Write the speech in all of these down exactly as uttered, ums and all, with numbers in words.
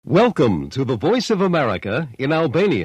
Welcome to the Voice of America in Albanian.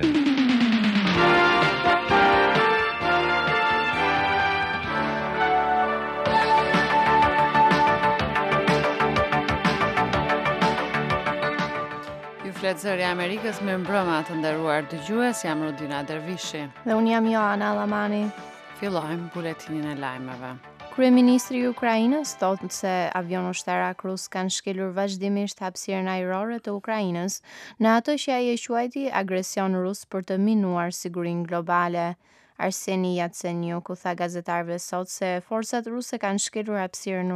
Ju flet zëri i Amerikës, mirëmbrëma të nderuar dëgjues, jam Rodina Dervishi. Dhe unë jam Joana Allamani. Fillojmë buletinin e lajmeve. Kryeministri i Ukrainës thotë se avion ushtarak rus kanë shkelur vazhdimisht hapësirën ajrore të Ukrainës në atë që ai e quajti agresion rus për të minuar sigurinë globale. Arseni Yatsenyuk u tha gazetarëve sot se forcat ruse kanë shkelur hapësirën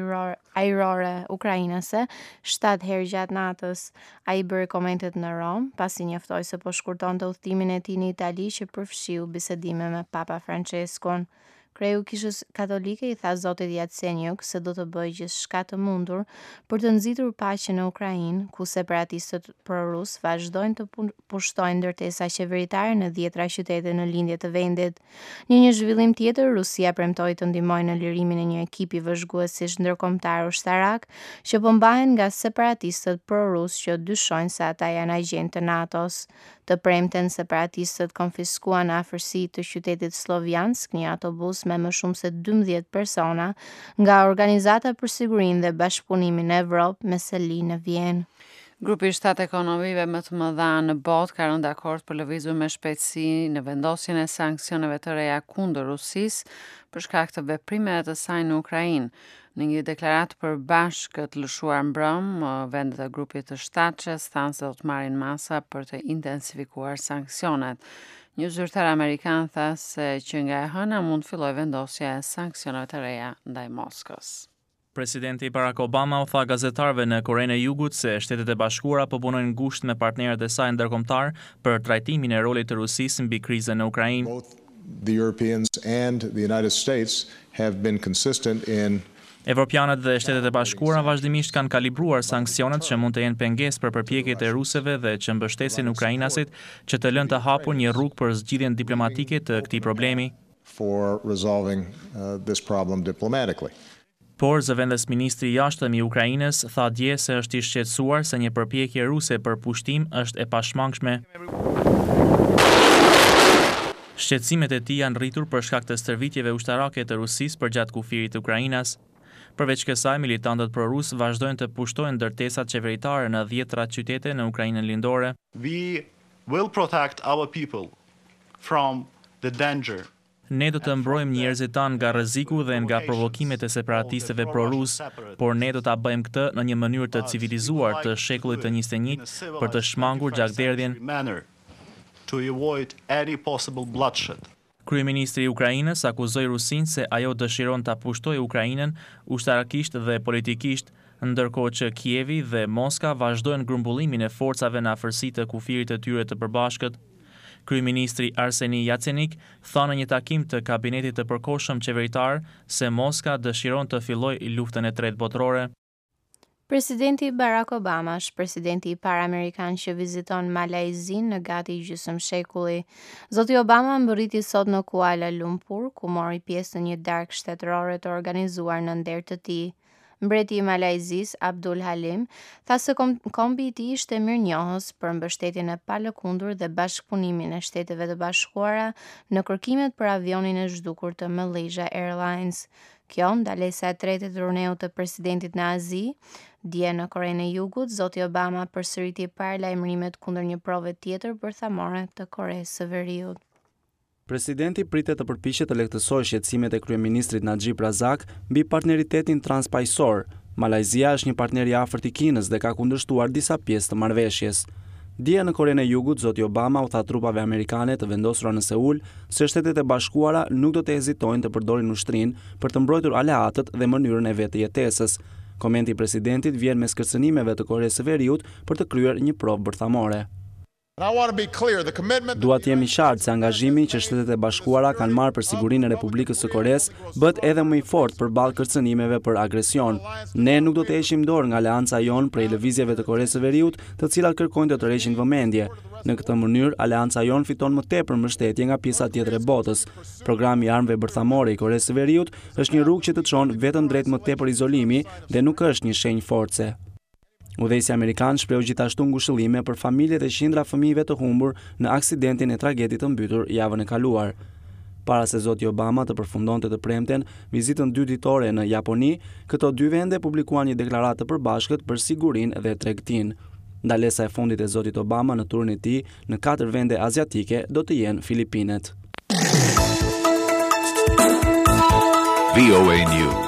ajrore ukrainase shtatë herë gjatë natës. Ai bëri komentet në Rom, pasi njoftoi se po shkurtonte udhëtimin e tij në Itali që përfshiu bisedime me Papa Franceskun. Kreu Kishës Katolike i tha zotit Yatsenyuk se do të bëjë gjithçka të mundur për të nxitur paqen në Ukrainë, ku separatistët pro-rus vazhdojnë të pushtojnë ndërtesa qeveritare në dhjetra qytete në lindje të vendit. Në një zhvillim tjetër, Rusia premtoi të ndihmojë në lirimin e një ekipi vëzhguesish ndërkombëtar ushtarak që po mbahen nga separatistët pro-rus që dyshojnë se ata janë agjent të NATO-s. Të premten separatistët konfiskuan në afërsi të qytetit Slovjansk një autobus me më shumë se dymbëdhjetë persona nga Organizata për Sigurinë dhe Bashkëpunimin në Evropë me seli në Vjenë. Grupi i shtatë ekonomive më të mëdha në botë ka rënë dakord për lëvizur me shpejtësi në vendosjen e sanksioneve të reja kundër Rusisë për shkak të veprimeve të saj në Ukrainë. Në një deklaratë përbashkë të lëshuar mbrëm, vendet e grupit të shtatëshes thanë se do të marrin masa për të intensifikuar sanksionet. Një zyrtar amerikan tha se që nga e hëna mund të fillojë vendosja e sanksioneve të reja ndaj Moskës. Presidenti Barack Obama u tha gazetarëve në Korenë e Jugut se Shtetet e Bashkuara po punojnë ngushtë me partnerët e saj ndërkombëtar për trajtimin e rolit të Rusisë mbi krizën në Ukrainë. Both the Europeans and the United States have been consistent in Evropianët dhe Shtetet e Bashkuara vazhdimisht kanë kalibruar sanksionet që mund të jenë pengesë për përpjekjet e ruseve dhe që mbështesin ukrainasit që të lënë të hapur një rrugë për zgjidhjen diplomatike të këtij problemi. For resolving uh, this problem diplomatically. Por zëvendës ministri i jashtëm i Ukrainës tha dje se është i shqetësuar se një përpjekje ruse për pushtim është e pashmangshme. Shqetësimet e tij janë rritur për shkak të stërvitjeve ushtarake të Rusisë përgjatë kufirit të Ukrainës. Përveç kësaj, militantët pro-rus vazhdojnë të pushtojnë ndërtesat qeveritare në dhjetra qytete në Ukrainën lindore. We will protect our people from the danger. Ne do të mbrojmë njerëzit tanë nga rreziku dhe nga provokimet e separatistëve pro-rus, por ne do ta bëjmë këtë në një mënyrë të civilizuar të shekullit të njëzet e njëjtë për të shmangur gjakderdhjen. To avoid any possible bloodshed. Kryeministri i Ukrainës akuzoi Rusinë se ajo dëshiron ta pushtojë Ukrainën ushtarakisht dhe politikisht, ndërkohë që Kievi dhe Moska vazhdojnë grumbullimin e forcave në afërsi të kufirit të tyre të përbashkët. Kryeministri Arseni Yatsenyuk tha në një takim të kabinetit të përkohshëm qeveritar se Moska dëshiron të fillojë luftën e tretë botërore. Presidenti Barack Obama është presidenti i parë amerikan që viziton Malajzinë në gati gjysmë shekulli. Zoti Obama mbërriti sot në Kuala Lumpur, ku mori pjesë në një darkë shtetërore të organizuar në nder të tij. Mbreti i Malajzisë, Abdul Halim, tha se kombi i tij ishte mirënjohës për mbështetjen e palëkundur dhe bashkëpunimin e Shteteve të Bashkuara në kërkimet për avionin e zhdukur të Malaysia Airlines. Kjo ndalesa e tretë e turneut të presidentit në Azi. Dje në Korenë e Jugut, zoti Obama përsëriti paralajmërimet kundër një prove tjetër bërthamore të Koresë së Veriut. Presidenti pritet të përpiqet të lehtësojë shqetësimet e kryeministrit Najib Razak mbi partneritetin transpaqësor. Malajzia është një partner i afërt i Kinës dhe ka kundërshtuar disa pjesë të marrëveshjes. Dje në Korenë e Jugut, zoti Obama u tha trupave amerikane të vendosura në Seul se Shtetet e Bashkuara nuk do të hezitojnë të përdorin ushtrinë për të mbrojtur aleatët dhe mënyrën e vet të jetesës. Komenti i presidentit vjen mes kërcënimeve të Koresë së Veriut për të kryer një provë bërthamore. Dua të jemi qartë se angazhimi që Shtetet e Bashkuara kanë marrë për sigurinë e Republikës së Koresë bëhet edhe më i fortë përballë kërcënimeve për agresion. Ne nuk do të heqim dorë nga aleanca jon prej lëvizjeve të Koresë së Veriut, të cilat kërkojnë të tërheqin vëmendje. Në këtë mënyrë, aleanca jon fiton më tepër mbështetje nga pjesa tjetër e botës. Programi i armëve bërthamore i Koresë së Veriut është një rrugë që të çon vetëm drejt më tepër izolimi dhe nuk është një shenjë force. Udhëheqësi amerikan shpreu gjithashtu ngushëllime për familjet e qindra fëmijëve të humbur në aksidentin e tragedit të mbytur javën e kaluar. Para se zoti Obama të përfundonte të premten vizitën dy ditore në Japoni, këto dy vende publikuan një deklaratë të përbashkët për sigurinë dhe tregtinë. Ndalesa e fundit e zotit Obama në turin e tij në katër vende aziatike do të jenë Filipinet. V O A News.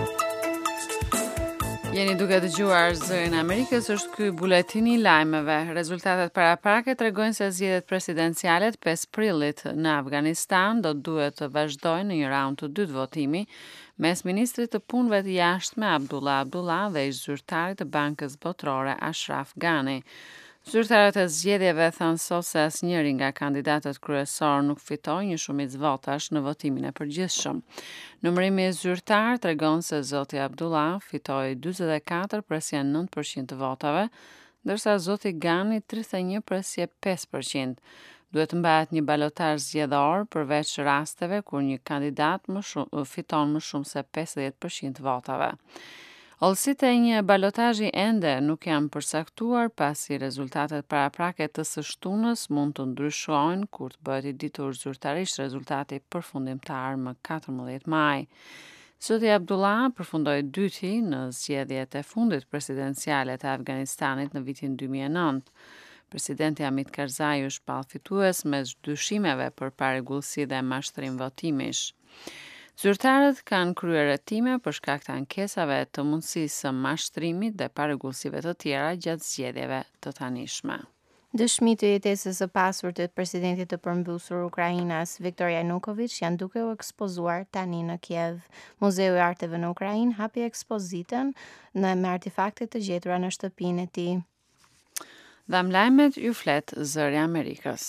Jeni duke dëgjuar Zërin e Amerikës, është ky buletini i lajmeve. Rezultatet paraprake tregojnë se zgjedhjet presidenciale të pesë prillit në Afganistan do duhet të vazhdojnë në një raund të dytë votimi mes ministrit të punëve të jashtme Abdullah Abdullah dhe ish zyrtarit të Bankës Botërore Ashraf Ghani. Zyrtarët e zgjedhjeve thanë sot se asnjëri nga kandidatët kryesor nuk fitoi një shumicë votash në votimin e përgjithshëm. Numërimi i zyrtar tregon se zoti Abdullah fitoi njëzet e katër presje nëntë përqind të votave, ndërsa zoti Ghani tridhjet e një presje pesë përqind. Duhet mbahet një balotazh zgjedhor përveç rasteve kur një kandidat më shumë fiton më shumë se pesëdhjetë përqind të votave. Olësitë e një balotazhi ende nuk janë përcaktuar pasi rezultatet paraprake të së shtunës mund të ndryshojnë kur të bëhet i ditur zyrtarisht rezultati përfundimtar më katërmbëdhjetë maj. Zoti Abdullah përfundoi dyti në zgjedhjet e fundit presidenciale të Afganistanit në vitin dy mijë e nëntë. Presidenti Hamid Karzai u shpall fitues mes dyshimeve për parregullsi dhe mashtrim votimish. Zyrtarët kanë kryer hetime për shkak të ankesave të mundësisë së mashtrimit dhe parregullsive të tjera gjatë zgjedhjeve të tanishme. Dëshmi të jetesës së pasur të presidentit të përmbusur Ukrainas, Viktor Yanukovych, janë duke u ekspozuar tani në Kiev. Muzeu i Arteve në Ukrainë hapi ekspozitën në me artefakte të gjetura në shtëpinë e tij. Dham lajmet ju flet Zëri i Amerikës.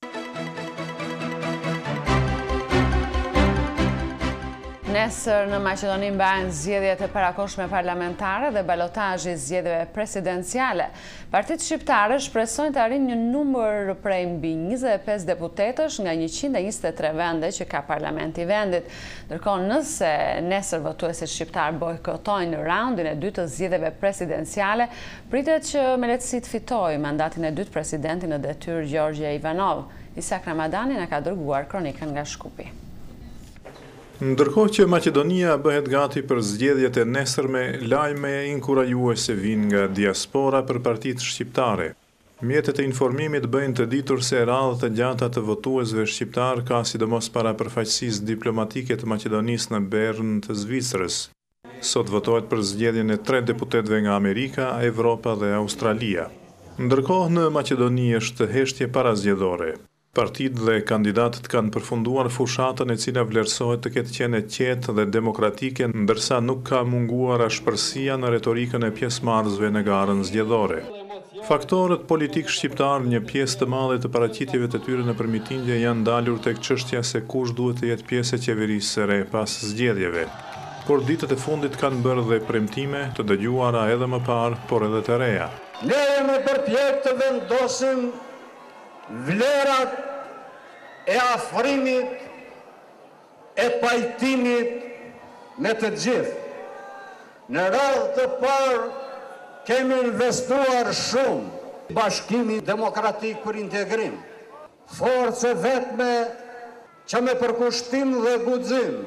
Nesër në Maqedoni mbahen zgjedhjet e parakohshme parlamentare dhe balotazhi i zgjedhjeve presidenciale. Partitë shqiptare shpresojnë të arrijnë një numër prej mbi njëzet e pesë deputetësh nga njëqind e njëzet e tre vende që ka parlamenti i vendit. Ndërkohë, nëse nesër votuesit shqiptar bojkotojnë raundin e dytë të zgjedhjeve presidenciale, pritet që me lehtësi të fitojë mandatin e dytë presidenti në detyrë Gjorgje Ivanov. Isak Ramadani na ka dërguar kronikën nga Shkupi. Ndërkohë që Maqedonia bëhet gati për zgjedhjet e nesërme, lajme inkurajuese vijnë nga diaspora për partitë shqiptare. Mjetet e informimit bëjnë të ditur se radhët e gjata të votuesve shqiptar ka sidomos para përfaqësisë diplomatike të Maqedonisë në Bern të Zvicrës. Sot votohet për zgjedhjen e tre deputetëve nga Amerika, Evropa dhe Australia. Ndërkohë në Maqedoni është heshtje parazgjedhore. Partitë dhe kandidatët kanë përfunduar fushatën e cila vlerësohet të ketë qenë e qetë dhe demokratike, ndërsa nuk ka munguar ashpërsia në retorikën e pjesëmarrësve në garën zgjedhore. Faktorët politik shqiptar, një pjesë të madhe të paraqitjeve të tyre në përmitindje janë dalur tek çështja se kush duhet të jetë pjesë e qeverisë së re pas zgjedhjeve. Por ditët e fundit kanë bërë dhe premtime të dëgjuara edhe më parë, por edhe të reja. Ne jemi përpjek të vendosim vlerat e afrimit, e pajtimit me të gjithë. Në radhë të parë kemi investuar shumë Bashkimi Demokratik për Integrim, forcë vetme që me përkushtim dhe guxim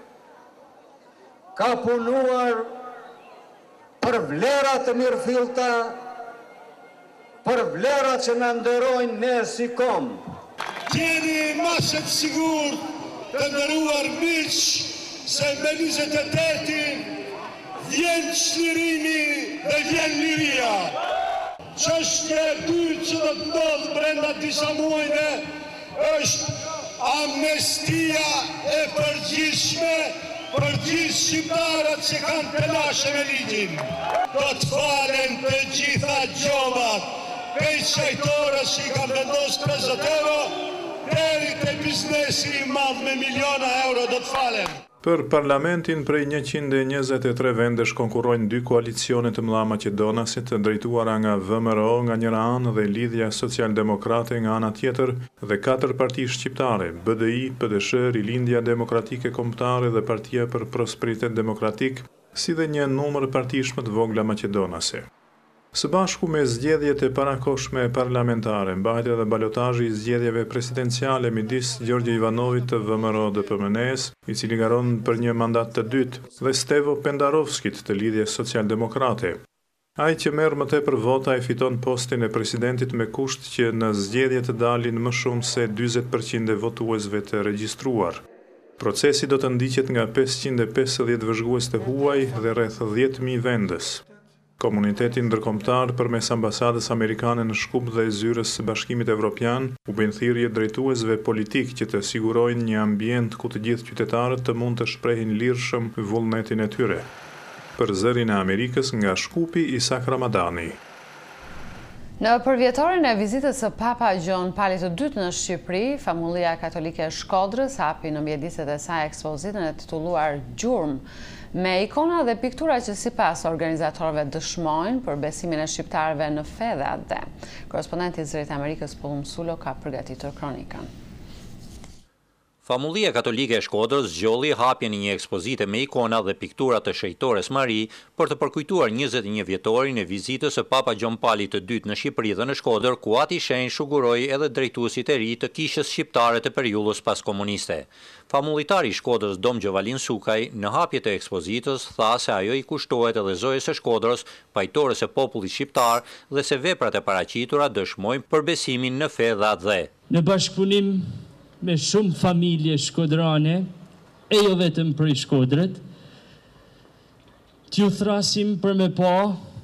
ka punuar për vlerat të mirëfillta, për vlerat që në nderojnë ne si kom. Jeni masët sigur të ndëruar miq se me njëzet e teti vjen çlirimi dhe vjen liria. Çështja e dytë që do të ndodhë brenda disa muajve është amnestia e përgjithshme për gjithë shqiptarët që kanë pelashe me ligjin. Do të falen të gjitha gjobat, pej shajtorës që i kanë vendosë tridhjetë euro, deri te biznesi i madh me miliona euro do të falen. Për parlamentin prej njëqind e njëzet e tre vendesh konkurrojnë dy koalicione të mëdha maqedonasit, drejtuara nga V M R O nga njëra anë dhe Lidhja Social-Demokrate nga ana tjetër, dhe katër parti shqiptare, B D I, P D S, Rilindja Demokratike Kombëtare dhe Partia për Prosperitet Demokratik, si dhe një numër partishme të vogla maqedonase. Së bashku me zgjedhjet e parakohshme parlamentare, mbahet edhe balotazhi i zgjedhjeve presidenciale midis Gjorgje Ivanovit të V M R O D P M N E-s, i cili garon për një mandat të dytë, dhe Stevo Pendarovskit të Lidhjes Socialdemokrate. Ai që merr më tepër vota e fiton postin e presidentit me kusht që në zgjedhje të dalin më shumë se dyzet përqind e votuesve të regjistruar. Procesi do të ndiqet nga pesëqind e pesëdhjetë vëzhgues të huaj dhe rreth dhjetë mijë vendës. Komuniteti ndërkombëtar përmes ambasadës amerikane në Shkup dhe zyrës së Bashkimit Evropian u bën thirrje drejtuesve politik që të sigurojnë një ambient ku të gjithë qytetarët të mund të shprehin lirshëm vullnetin e tyre. Për Zërin e Amerikës nga Shkupi, Isak Ramadani. Në përvjetorin e vizitës së Papa Gjon Pali të dytë në Shqipëri, famullia katolike e Shkodrës hapi në mjediset e saj ekspozitën e titulluar Gjurmë, me ikona dhe piktura që sipas organizatorëve dëshmojnë për besimin e shqiptarëve në fe dhe atë. Korrespondenti i Zërit të Amerikës Pullum Sulo ka përgatitur kronikën. Famullia katolike e Shkodrës zgjolli hapjen e një ekspozite me ikona dhe piktura të Shejtores Mari për të përkujtuar njëzet e një vjetorin e vizitës së Papa Gjon Pali të dytë në Shqipëri dhe në Shkodër, ku ati shenjë shuguroi edhe drejtuesit e ri të kishës shqiptare të periullës pas komuniste. Famullitari i Shkodrës Dom Gjovalin Sukaj në hapje të ekspozitës tha se ajo i kushtohet edhe zojës së Shkodrës, pajtores e popullit shqiptar dhe se veprat e paraqitura dëshmojnë për besimin në fe dhe atë. Në bashkëpunim me shumë familje shkodrane, e jo vetëm për i Shkodrët, t'ju thrasim për me pa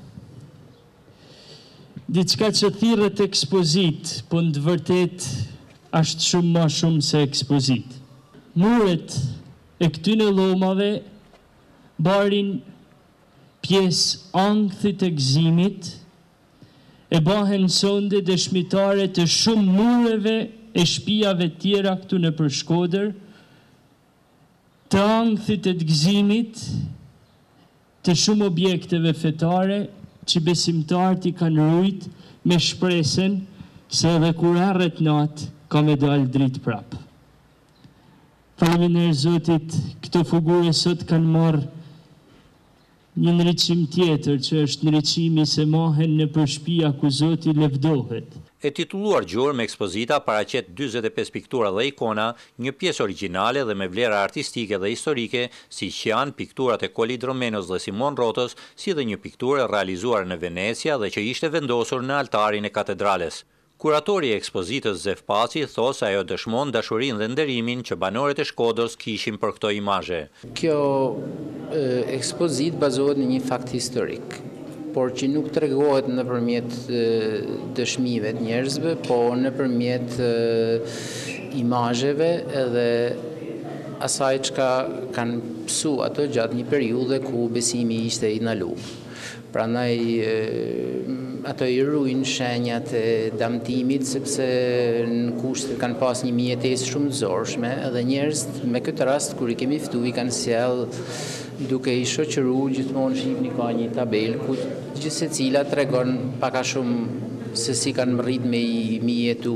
diçka që thirret ekspozit, po në të vërtet ashtë shumë ma shumë se ekspozit. Muret e këtyne lomave barin pjesë ankthit e gëzimit, e bahen sonde dëshmitare të shumë mureve e shtëpiave tjera këtu në për Shkodër, të ankthit e të gëzimit, të shumë objekteve fetare që besimtarët i kanë rujt me shpresen se edhe kur erret natë ka me dalë dritë prapë. Faleminderit Zotit, këto figure sot kanë marrë një ndriçim tjetër, që është ndriçimi se mahen në për shtëpia ku Zoti lëvdohet. E titulluar Gjurmë, ekspozita paraqet dyzet e pesë piktura dhe ikona, një pjesë origjinale dhe me vlera artistike dhe historike, siç janë pikturat e Koli Dromenos dhe Simon Rotës, si dhe një pikturë realizuar në Venecia dhe që ishte vendosur në altarin e katedrales. Kuratori i ekspozitës Zef Paci thos se ajo dëshmon dashurinë dhe nderimin që banorët e Shkodrës kishin për këto imazhe. Kjo ekspozit bazohet në një fakt historik, por që nuk tregohet nëpërmjet dëshmive të njerëzve, po nëpërmjet imazheve edhe asaj çka kanë pësu ato gjatë një periudhe ku besimi ishte i ndaluar. Prandaj ato i ruajnë shenjat e damtimit, sepse në kushte kanë pas një mjetesë shumë të zorshme, edhe njerëzit me këtë rast kur i kemi ftuar i kanë sjell duke i shoqëruar gjithmonë shihni ka një tabelë ku gjithë secila tregon pak a shumë se si kanë rrit me i mjetu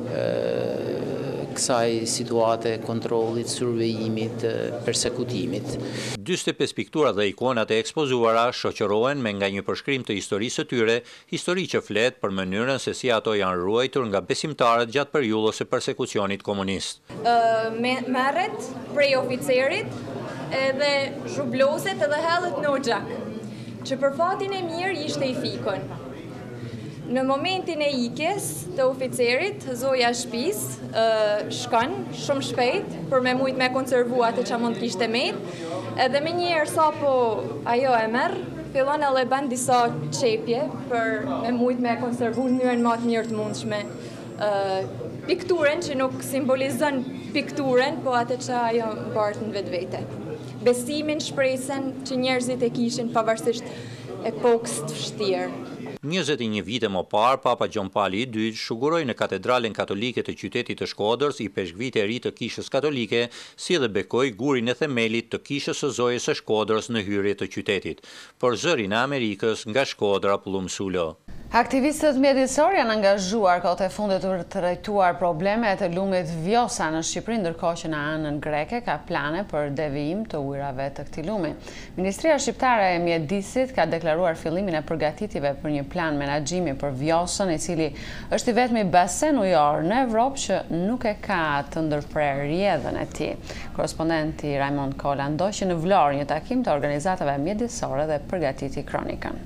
kësaj situate, kontrollit, survejimit, persekutimit. dyzet e pesë pikturat dhe ikonat e ekspozuara shoqërohen me nga një përshkrim të historisë së tyre, histori që flet për mënyrën se si ato janë ruajtur nga besimtarët gjatë periudhës së persekucionit komunist. Uh, merret prej oficerit edhe zhubloset edhe hellet në xhak, që për fatin e mirë ishte i fikon. Në momentin e ikjes të oficerit, zoja shtëpis shkon shumë shpejt për me mujt me konservu atë që mund kishte met, edhe me njerë sa po ajo e merr, fillon edhe bën disa çepje për me mujt me konservu në mënyrën më të mirë të mundshme pikturën që nuk simbolizon pikturën, po atë që ajo mbart në vetvete. Besimin, shpresën që njerëzit e kishin pavarësisht epokës të vështirë. njëzet e një vite më parë, Papa Gjon Pali i dytë shuguroi në katedralen katolike të qytetit të Shkodrës i peshkvit e ri të kishës katolike, si dhe bekoi gurin e themelit të kishës së zojës së Shkodrës në hyrje të qytetit. Për Zërin e Amerikës, nga Shkodra, Pullum Sulo. Aktivistët mjedisor janë angazhuar kohët e fundit për të trajtuar problemet e lumit Vjosa në Shqipëri, ndërkohë që në anën greke ka plane për devijim të ujrave të këtij lumi. Ministria Shqiptare e Mjedisit ka deklaruar fillimin e përgatitjeve për një plan menaxhimi për Vjosën, i cili është i vetmi basen ujor në Evropë që nuk e ka të ndërprer rrjedhën e tij. Korrespondenti Raymond Kola ndoqi në Vlorë një takim të organizatave mjedisore dhe përgatiti kronikën.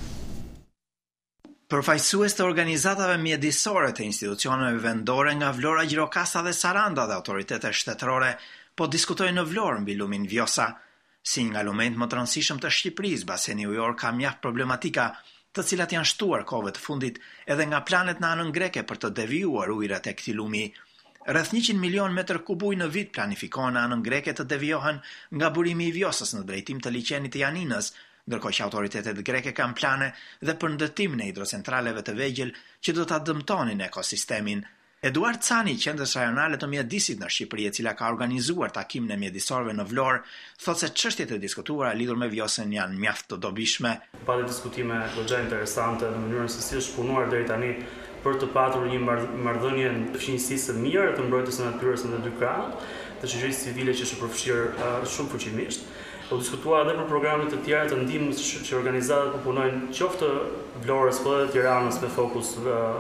Përfaqësues të organizatave mjedisore të institucioneve vendore nga Vlora, Gjirokastra dhe Saranda dhe autoritetet shtetërore po diskutojnë në Vlorë mbi lumin Vjosa. Si një nga lumenjtë më të rëndësishëm të Shqipërisë, baseni ujor ka mjaft problematika, të cilat janë shtuar kohëve të fundit edhe nga planet në anën greke për të devijuar ujërat e këtij lumi. Rreth njëqind milion metër kub ujë në vit planifikohen në anën greke të devijohen nga burimi i Vjosës në drejtim të liçenit të Janinës, ndërkohë që autoritetet greke kanë plane dhe për ndërtimin e hidrocentraleve të vegjël që do ta dëmtonin ekosistemin. Eduard Cani, qendrës rajonale të mjedisit në Shqipëri, e cila ka organizuar takimin e mjedisorëve në Vlorë, thotë se çështjet e diskutuara lidhur me Vjosën janë mjaft të dobishme. Pati diskutime goxha interesante në mënyrën se si është punuar deri tani për të patur një marrëdhënie të fshinjësisë së mirë të mbrojtjes së natyrës në të dy krahët, të shoqërisë civile që është përfshirë uh, shumë fuqimisht. U diskutua edhe për programe të tjera të ndihmës që organizatat po punojnë qoftë Vlorës po edhe Tiranës me fokus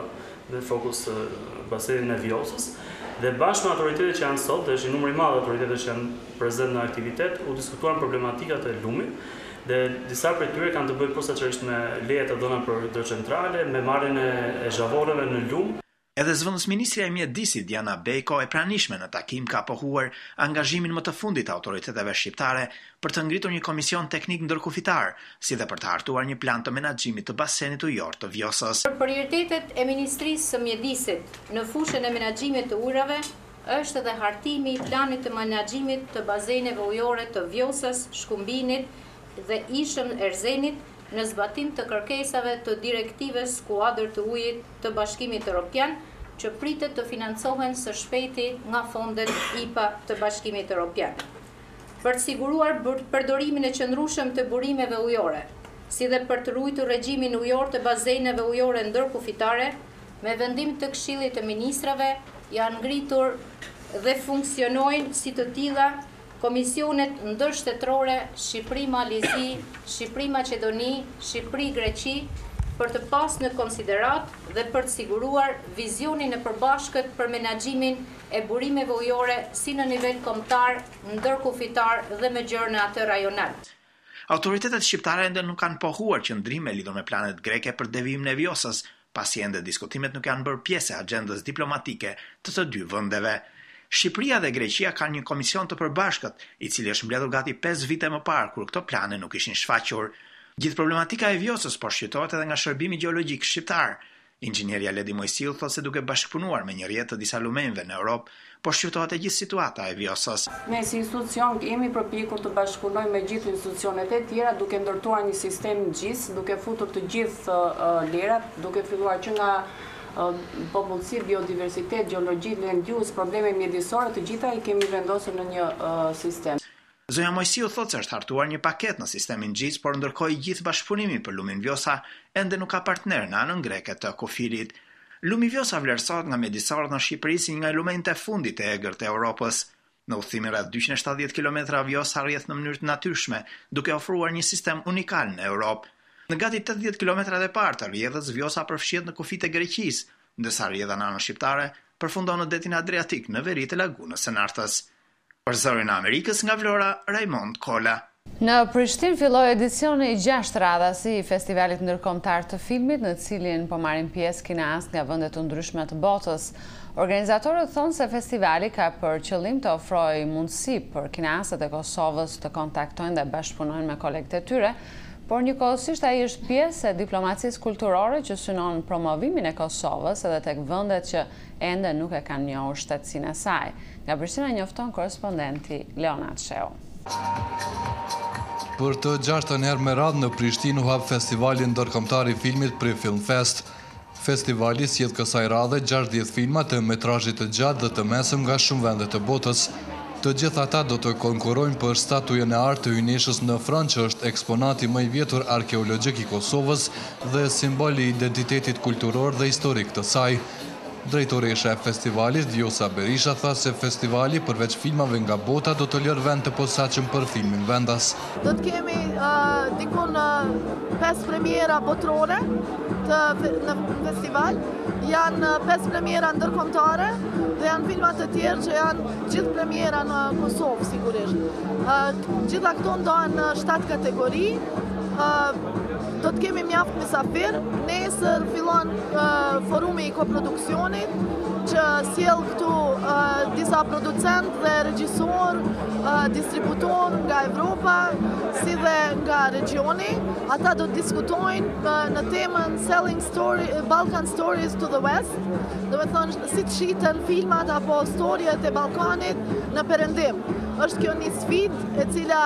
me fokus basenin e Vjosës, dhe bashkë me autoritetet që janë sot, dhe është një numër i madh autoritetet që janë prezent në aktivitet, u diskutuan problematikat e lumit, dhe disa prej tyre kanë të bëjnë posaçërisht me leje të dhëna për hidrocentrale, me marrjen e zhavoreve në lum. Edhe zëvendësministria e mjedisit Diana Bejko e pranishme në takim ka pohuar angazhimin më të fundit të autoriteteve shqiptare për të ngritur një komision teknik ndërkufitar, si dhe për të hartuar një plan të menaxhimit të basenit ujor të Vjosës. Prioritetet e Ministrisë së Mjedisit në fushën e menaxhimit të ujrave është edhe hartimi i planit të menaxhimit të bazeneve ujore të Vjosës, Shkumbinit dhe Ishëm Erzenit në zbatim të kërkesave të direktives kuadër të ujit të Bashkimit Evropian, që pritet të financohen së shpejti nga fondet I P A të Bashkimit Evropian. Për të siguruar përdorimin e qëndrueshëm të burimeve ujore, si dhe për të ruajtur regjimin ujor të bazeneve ujore ndërkufitare, me vendim të Këshillit të Ministrave janë ngritur dhe funksionojnë si të tilla Komisionet ndërshtetërore Shqipëri-Malizi, Shqipëri-Maqedoni, Shqipëri-Greqi për të pasur në konsiderat dhe për të siguruar vizionin e përbashkët për menaxhimin e burimeve ujore si në nivel kombëtar, ndërkufitar dhe me gjërë në atë rajonal. Autoritetet shqiptare ende nuk kanë pohuar qëndrime lidhur me planet greke për devijimin e Vjosës, pasi ende diskutimet nuk janë bërë pjesë e agjendës diplomatike të të dy vendeve. Shqipëria dhe Greqia kanë një komision të përbashkët, i cili është mbledhur gati pesë vite më parë kur këto plane nuk ishin shfaqur. Gjithë problematika e Vjosës po shqyrtohet edhe nga shërbimi gjeologjik shqiptar. Inxhinieria Ledi Mojsiu thotë se duke bashkëpunuar me një rrjet të disa lumenjve në Europë, po shqyrtohet e gjithë situata e Vjosës. Ne si institucion kemi përpjekur të bashkëpunojmë me gjithë institucionet e tjera, duke ndërtuar një sistem G I S, duke futur të gjithë uh, lerat, duke filluar që nga popullsi, biodiversitet, gjeologji, lëndjus, probleme mjedisore, të gjitha i kemi vendosur në një uh, sistem. Zonja Mojsiu thotë se është hartuar një paketë në sistemin G I S, por ndërkohë i gjithë bashkëpunimi për lumin Vjosa ende nuk ka partner në anën greke të kufirit. Lumi Vjosa vlerësohet nga mjedisorët në Shqipëri si një nga lumenjtë e fundit e egër të Europës. Në udhëtimin rreth dyqind e shtatëdhjetë kilometra Vjosa rrjedh në mënyrë të natyrshme, duke ofruar një sistem unikal në Europë. Në gati tetëdhjetë kilometrat e parë të rrjedhës Vjosa përfshihet në kufit e Greqisë, ndërsa rrjedha në anën shqiptare përfundon në detin Adriatik në veri të lagunës së Nartës. Për Zërin e Amerikës nga Vlora, Raymond Kola. Në Prishtinë filloi edicioni i gjashtë radhasi i festivalit ndërkombëtar të filmit, në cilin po marrin pjesë kineast nga vende të ndryshme të botës. Organizatorët thonë se festivali ka për qëllim të ofrojë mundësi për kineastët e Kosovës të kontaktojnë dhe bashkëpunojnë me kolegët e tyre, por njëkohësisht ai është pjesë e diplomacisë kulturore që synon promovimin e Kosovës edhe tek vendet që ende nuk e kanë njohur shtetësinë e saj. Nga Prishtina njofton korrespondenti Leonard Sheu. Për të gjashtën herë me radhë në Prishtinë u hap festivali ndërkombëtar i filmit Pre Film Fest. Festivali sjell kësaj radhe gjashtëdhjetë filma të metrazhit të gjatë dhe të mesëm nga shumë vende të botës. Të gjitha ata do të konkurrojnë për statujën e artë të hyneshës në Francë, që është eksponati më i vjetër arkeologjik i Kosovës dhe simboli i identitetit kulturor dhe historik të saj. Drejtoresha e festivalit, Vjosa Berisha, tha se festivali përveç filmave nga bota do të lërë vend të posaçëm për filmin vendas. Do të kemi uh, dikun uh, pesë premiera botërore të në festival. Janë pesë premiera ndërkombëtare dhe janë filma të tjerë që janë gjithë premiera në Kosovë sigurisht. Gjitha këto ndohen në shtatë kategori. Do të kemi mjaft mysafir. Nesër fillon forumi i koproduksionit që sjell këtu disa producent dhe regjisor, distributor nga Evropa, si dhe nga regioni. Ata do të diskutojnë në temën Selling Story, Balkan Stories to the West, do të thonë si të shiten filmat apo storjet e Ballkanit në perëndim. Është kjo një sfidë e cila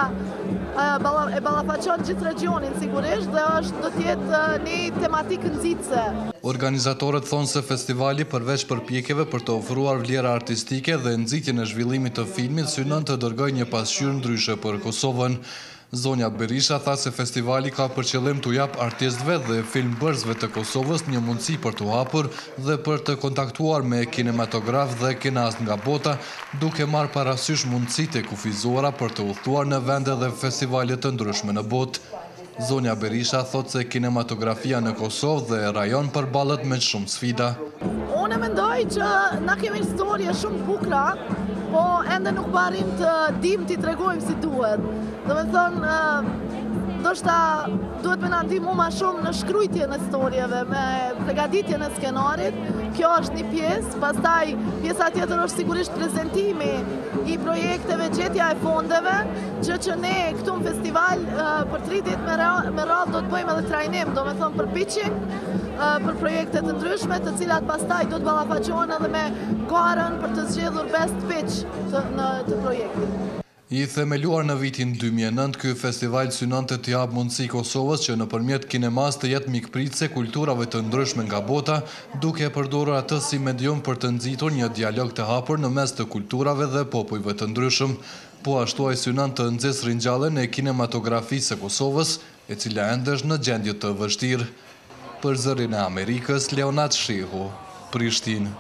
e ballafaqon gjithë regionin sigurisht dhe është do të jetë një tematikë nxitse. Organizatorët thonë se festivali përveç përpjekjeve për të ofruar vlera artistike dhe nxitjen e zhvillimit të filmit synon të dërgojë një pasqyrë ndryshe për Kosovën. Zonja Berisha tha se festivali ka për qëllim të jap artistëve dhe filmbërësve të Kosovës një mundësi për të hapur dhe për të kontaktuar me kinematograf dhe kinast nga bota, duke marrë parasysh mundësitë e kufizuara për të udhëtuar në vende dhe festivale të ndryshme në botë. Zonja Berisha thot se kinematografia në Kosovë dhe rajon përballet me shumë sfida. Unë mendoj që na kemi historie shumë bukura, po ende nuk parim të dim t'i tregojmë si duhet. Do me thonë, ndoshta duhet me na ndihmu ma shumë në shkruajtjen e historieve, me përgatitjen e skenarit. Kjo është një pjesë, pastaj pjesa tjetër është sigurisht prezantimi i projekteve, gjetja e fondeve, që që ne këtu në festival për tri ditë me radhë do të bëjmë edhe trajnim, do me thonë për pitching, për projekte të ndryshme, të cilat pastaj do të ballafaqohen edhe me garën për të zgjedhur best pitch të, në, të projektit. I themeluar në vitin dy mijë e nëntë, ky festival synonte të jap mundësi Kosovës që nëpërmjet kinemas të jetë mikpritëse kulturave të ndryshme nga bota, duke përdorur atë si medium për të nxitur një dialog të hapur në mes të kulturave dhe popujve të ndryshëm. Po ashtu ai synon të nxjesë ringjalljen e kinematografisë së Kosovës, e cila ende është në gjendje të vështirë. Për Zërin e Amerikës, Leonard Shehu, Prishtinë.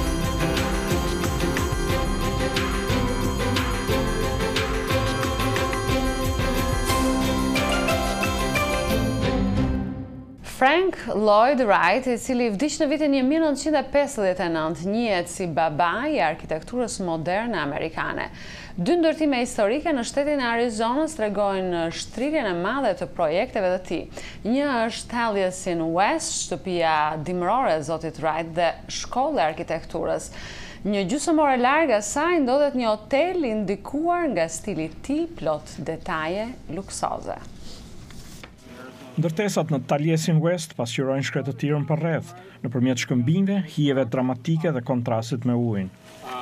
Frank Lloyd Wright, i cili vdiq në vitin një mijë e nëntëqind e pesëdhjetë e nëntë, njihet si babai i arkitekturës moderne amerikane. Dy ndërtime historike në shtetin e Arizonës tregojnë shtrirjen e madhe të projekteve të tij. Një është Taliesin West, shtëpia dimërore e zotit Wright dhe shkolla e arkitekturës. Një gjysmëore larg asaj ndodhet një hotel i ndikuar nga stili i tij plot detaje luksoze. Ndërtesat në Taliesin West pasqyrojnë shkretëtirën për rreth, nëpërmjet shkëmbimeve, hijeve dramatike dhe kontrastit me ujin.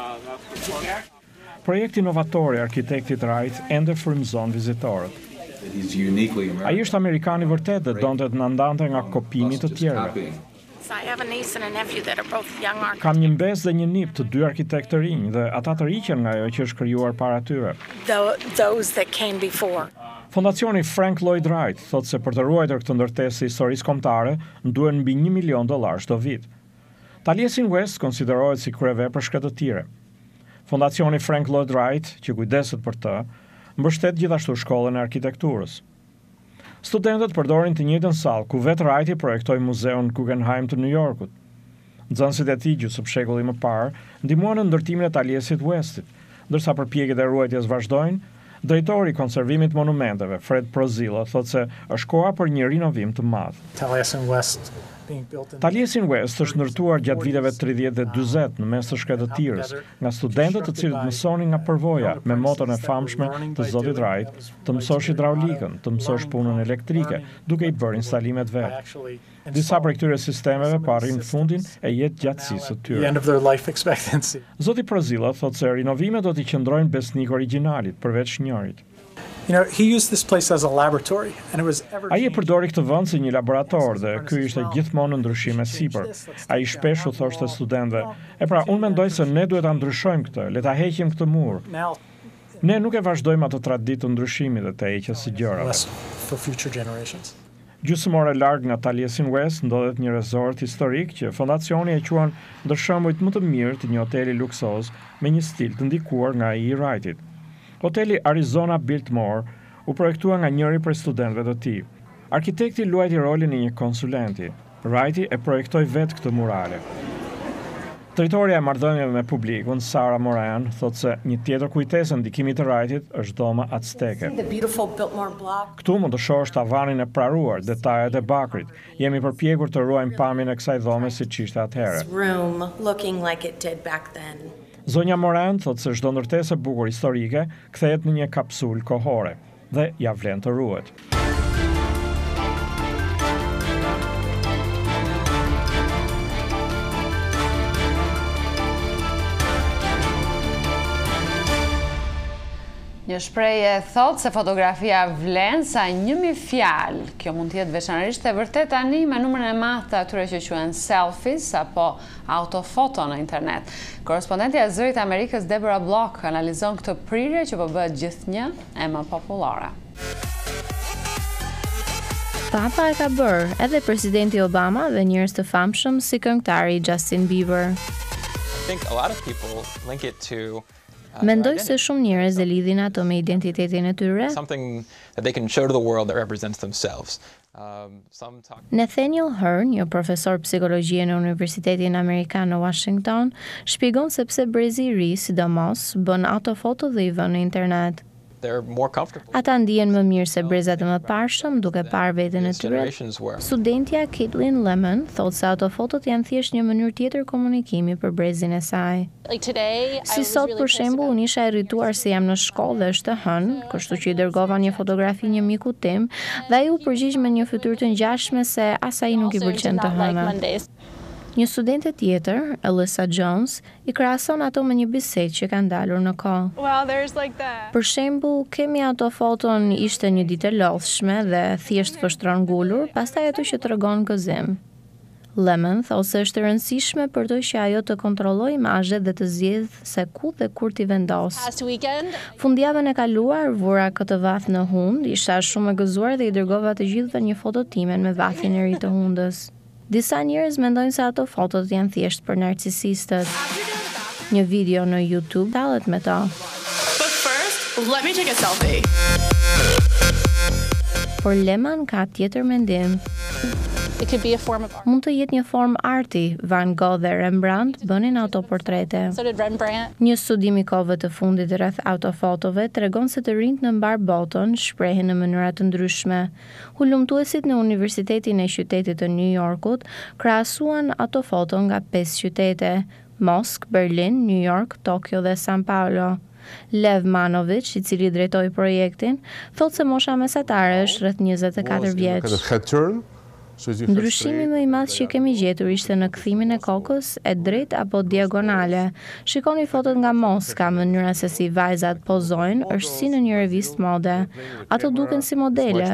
Projekti inovator i arkitektit Wright ende frymëzon vizitorët. Ai është amerikan i vërtet dhe donte të na ndante nga kopimi të tjerëve. Kam një mbes dhe një nip të dy arkitektë të rinj dhe ata të riqen nga ajo që është krijuar para tyre. Fondacioni Frank Lloyd Wright thot se për të ruajtur këtë ndërtesë historisë kombëtare duhen mbi një milion dollar çdo vit. Taliesin West konsiderohet si kryevepër shkretëtire. Fondacioni Frank Lloyd Wright, që kujdeset për të, mbështet gjithashtu shkollën e arkitekturës. Studentët përdorin të njëjtën sallë ku vetë Wright i projektoi muzeun Guggenheim të New Yorkut. Nxënësit e tij gjysmë shekulli më parë ndihmuan në ndërtimin e Taliesit Westit, ndërsa përpjekjet e ruajtjes vazhdojnë. Drejtori i konservimit monumenteve, Fred Prozillo, thotë se është koha për një rinovim të madh. Taliesin West është ndërtuar gjatë viteve tridhjetë dhe dyzet në mes të shkretëtirës, nga studentët të cilët mësonin nga përvoja me moton e famshme të zotit Wright, të mësosh hidraulikën, të mësosh punën elektrike, duke i bërë instalimet vetë. Disa prej këtyre sistemeve pa arrin fundin e jetë gjatësisë së tyre. Zoti Prozillo thotë se rinovimet do t'i qëndrojnë besnik originalit, përveç njërit. You know, he used this place as a laboratory, and it was ever. Ai e përdori këtë vend si një laborator dhe ky ishte gjithmonë në ndryshime sipër. Ai shpesh u thoshte studentëve, "E pra, unë mendoj se ne duhet ta ndryshojmë këtë, le ta heqim këtë mur." Ne nuk e vazhdojmë atë traditë të ndryshimit dhe të heqjes së gjërave. Gjysmëore larg nga Taliesin West ndodhet një resort historik që fondacioni e quan ndër shembujt më të mirë të një hoteli luksoz me një stil të ndikuar nga ai i Wrightit. Hoteli Arizona Biltmore u projektua nga njëri prej studentëve të tij. Arkitekti luajti rolin e një konsulenti. Wrighti e projektoi vetë këtë murale. Drejtoria e marrëdhënieve me publikun, Sara Moran, thotë se një tjetër kujtesë e ndikimit të Wrightit është doma azteke. Këtu mund të shohësh tavanin e praruar, detajet e bakrit. Jemi përpjekur të ruajmë pamjen e kësaj dhome siç ishte atëherë. Zonja Moran thotë se çdo ndërtesë e bukur historike kthehet në një kapsulë kohore dhe ja vlen të ruhet. Një shprehje thotë se fotografia vlen sa një mijë fjalë. Kjo mund të jetë veçanërisht e vërtetë tani me numrin e madh të atyre që quhen selfies apo autofoto në internet. Korrespondentja e Zërit Amerikës Deborah Block analizon këtë prirje që po bëhet gjithnjë e më popullore. Papa e ka bërë edhe presidenti Obama dhe njerëz të famshëm si këngëtari Justin Bieber. I think a lot of people link it to Mendoj se shumë njerëz e lidhin ato me identitetin e tyre. Something that they can show to the world that represents themselves. Um, some talk... Nathaniel Hearn, një profesor psikologjie në Universitetin Amerikan në Washington, shpjegon se pse brezi i ri, sidomos, bën autofoto dhe i vën në internet. They're more comfortable. Ata ndihen më mirë se brezat e mëparshëm duke parë veten e tyre. Studentja Caitlin Lemon thotë se autofotot janë thjesht një mënyrë tjetër komunikimi për brezin e saj. Si sot për shembull, unë isha irrituar se jam në shkollë dhe është të hënë, kështu që i dërgova një fotografi një miku tim dhe ai u përgjigj me një fytyrë të ngjashme se as ai nuk i pëlqen të hëna. Një studente tjetër, Alyssa Jones, i krahason ato me një bisedë që ka ndalur në kohë. Well, like Për shembull, kemi ato foton ishte një ditë e lodhshme dhe thjesht fështron ngulur, pastaj ato që tregon gëzim. Lemon thotë se është e rëndësishme për të që ajo të kontrollojë imazhet dhe të zgjedhë se ku dhe kur t'i vendos. Fundjavën e kaluar vura këtë vath në hund, isha shumë e gëzuar dhe i dërgova të gjithëve një foto time me vathin e ri të hundës. Disa njerëz mendojnë se ato fotot janë thjesht për narcisistët. Një video në YouTube dallet me to. But first, let me take a selfie. Por Lemon ka tjetër mendim. It could be a form of art. Mund të jetë një formë arti. Van Gogh dhe Rembrandt bënin autoportrete. So did Rembrandt. Një studim i kohëve të fundit rreth autofotove tregon se të rinjt në mbar botën shprehen në mënyra të ndryshme. Hulumtuesit në Universitetin e Qytetit të New Yorkut krahasuan autofoto nga pesë qytete: Mosk, Berlin, New York, Tokyo dhe San Paulo. Lev Manovic, i cili drejtoi projektin, thotë se mosha mesatare është rreth njëzet e katër vjeç. Ndryshimi më i madh që kemi gjetur ishte në kthimin e kokës, e drejtë apo diagonale. Shikoni fotot nga Moska, mënyra se si vajzat pozojnë është si në një revistë mode. Ato duken si modele.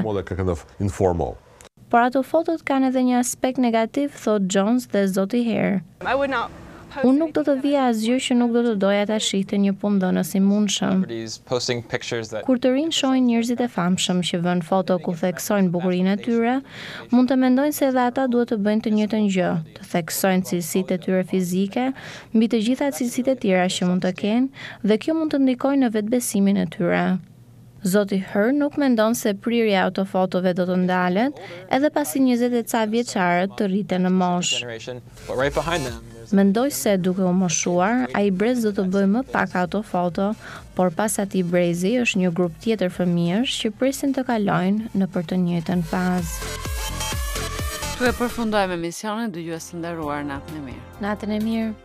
Por ato fotot kanë edhe një aspekt negativ, thot Jones dhe zoti Hare. Unë nuk do të vija asgjë që nuk do të doja ta shihte një punëdhënës i mundshëm. Kur të rinj shohin njerëzit e famshëm që vën foto ku theksojnë bukurinë e tyre, mund të mendojnë se edhe ata duhet të bëjnë të njëjtën gjë, të theksojnë cilësitë e tyre fizike mbi të gjitha cilësitë e tjera që mund të kenë, dhe kjo mund të ndikojë në vetbesimin e tyre. Zoti Hër nuk mendon se prirja e autofotove do të ndalet, edhe pasi njëzet e ca vjeçarët të rriten në moshë. Mendoj se duke u moshuar, ai brez do të bëjë më pak autofoto, por pas atij brezi është një grup tjetër fëmijësh që presin të kalojnë në për të njëjtën fazë. Tu e përfundojmë emisionin, dëgjues të nderuar, natën e mirë. Natën e mirë.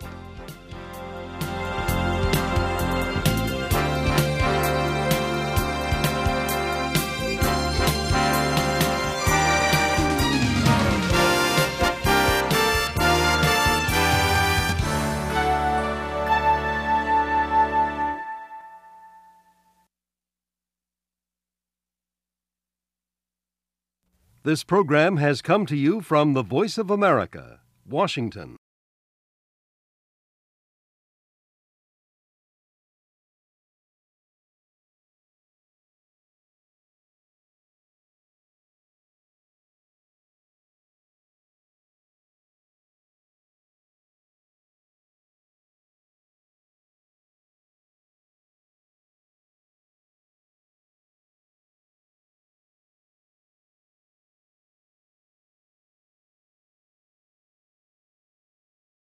This program has come to you from the Voice of America, Washington.